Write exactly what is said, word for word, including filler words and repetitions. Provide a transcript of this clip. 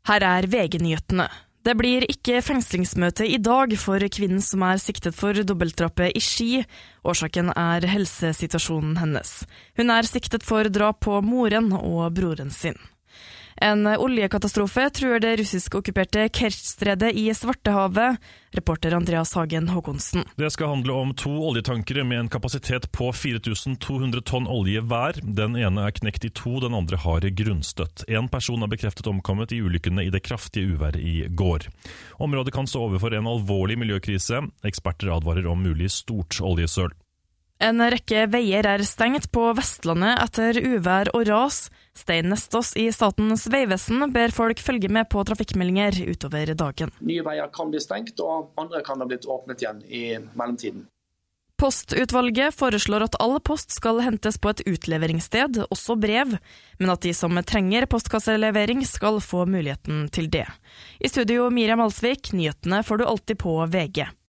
Her er V G-nyhetene. Det blir ikke fengslingsmøte i dag for kvinnen som er siktet for dobbeltdrapet i Ski. Årsaken er helsesituasjonen hennes. Hun er siktet for drap på moren og broren sin. En oljekatastrofe truer det russisk-okkuperte Kertsjstredet i Svartehavet. Reporter Andreas Hagen Håkonsen. Det skal handle om to oljetankere med en kapasitet på fire tusen to hundre tonn olje hver. Den ene er knekt i to, den andre har grunnstøtt. En person er bekreftet omkommet i ulykkene i det kraftige uværet i går. Området kan stå overfor en alvorlig miljøkrise. Eksperter advarer om mulig stort oljesøl. En rekke veier er stengt på Vestlandet etter uvær og ras. Stein Nestås i Statens vegvesen ber folk følge med på trafikkmeldinger utover dagen. Nye veier kan bli stengt, og andre kan ha blitt åpnet igjen i mellomtiden. Postutvalget foreslår at all post skal hentes på et utleveringssted, også brev, men at de som trenger postkasselevering skal få muligheten til det. I studio Miriam Alsvik, nyhetene får du alltid på V G.